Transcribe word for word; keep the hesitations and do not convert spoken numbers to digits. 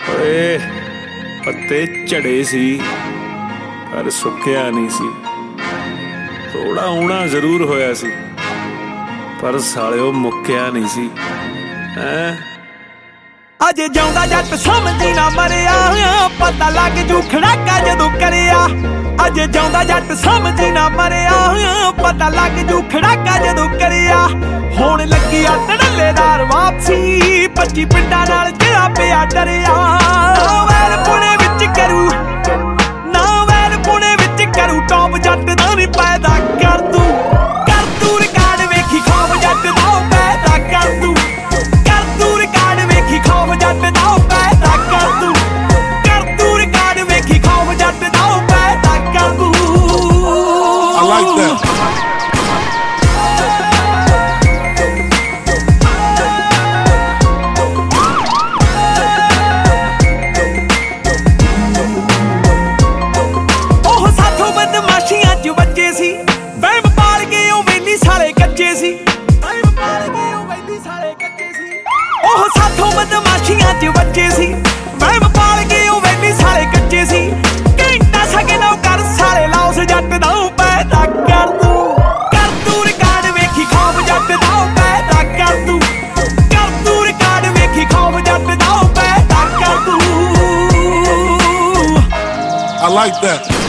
ਓਏ ਪੱਤੇ ਝੜੇ ਸੀ ਪਰ ਸੁੱਕਿਆ ਨਹੀਂ ਸੀ। ਥੋੜਾ ਆਉਣਾ ਜ਼ਰੂਰ ਹੋਇਆ ਸੀ ਪਰ ਸਾਲਿਓ ਮੁੱਕਿਆ ਨਹੀਂ ਸੀ। ਹੈਂ ਅਜੇ ਜਿਉਂਦਾ ਜੱਟ ਸਮਝੀ ਨਾ ਮਰਿਆ, ਪਤਾ ਲੱਗ ਜੂ ਖੜਾਕਾ ਜਦੋਂ ਕਰਿਆ। ਅਜੇ ਜਿਉਂਦਾ ਜੱਟ ਸਮਝੀ ਨਾ ਮਰਿਆ, ਪਤਾ ਲੱਗ ਜੂ ਖੜਾਕਾ ਜਦੋਂ ਕਰਿਆ। ਹੁਣ ਲੱਗੀ ਆ ਧੜੱਲੇਦਾਰ ਵਾਪਸੀ, ਪੱਚੀ ਪਿੰਡਾਂ ਨਾਲ ਜਿਹੜਾ ਪਿਆ ਡਰਿਆ। ਵੈਲ ਪੁਣੇ ਵਿੱਚ ਕਰੂ ਨਾ, ਵੈਲ ਪੁਣੇ ਵਿੱਚ ਕਰੂ ਟੌਪ ਜੱਟ ਦਾ ਨੀ ਪੈਦਾ ਕਰ ਦੂ। ਕਰ ਦੂ ਰਿਕਾਰਡ ਵੇਖੀ ਖੌਫ ਜੱਟ ਦਾ ਪੈਦਾ ਕਰ ਦੂ। ਕਰ ਦੂ ਰਿਕਾਰਡ ਵੇਖੀ ਖੌਫ ਜੱਟ ਦਾ ਪੈਦਾ ਕਰ ਦੂ। ਕਰ ਦੂ ਰਿਕਾਰਡ ਵੇਖੀ ਖੌਫ ਜੱਟ ਦਾ ਪੈਦਾ ਕਰ ਦੂ। I like that. ਉਹ ਸਾਥੋਂ ਬਦਮਾਸ਼ੀਆਂ ਚ ਬੱਚੇ ਸੀ, ਵਹਿਮ ਪਾਲ ਕੇ ਉਹ ਵੈਲੀ ਸਾਲੇ ਕੱਚੇ ਸੀ। ਘੰਟਾ ਸਗਨੋਂ ਕਰ ਸਾਲੇ ਲੌਸ ਜੱਟ ਦਾ ਪੈਦਾ ਕਰ ਦੂ। ਕਰ ਦੂ ਰਿਕਾਰਡ ਵੇਖੀ ਖੌਫ ਜੱਟ ਦਾ ਪੈਦਾ ਕਰ ਦੂ। ਕਰ ਦੂ ਰਿਕਾਰਡ ਵੇਖੀ ਖੌਫ ਜੱਟ ਦਾ ਪੈਦਾ ਕਰ ਦੂ। I like that.